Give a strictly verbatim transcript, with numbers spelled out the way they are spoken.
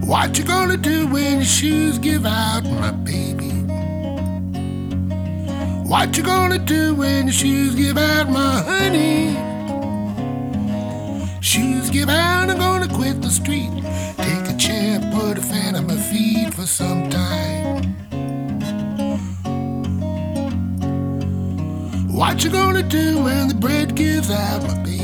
What you gonna do when your shoes give out, my baby? What you gonna do when your shoes give out, my honey? Shoes give out, I'm gonna quit the street. Take a chair, put a fan on my feet for some time. What you gonna do when the bread gives out, my baby?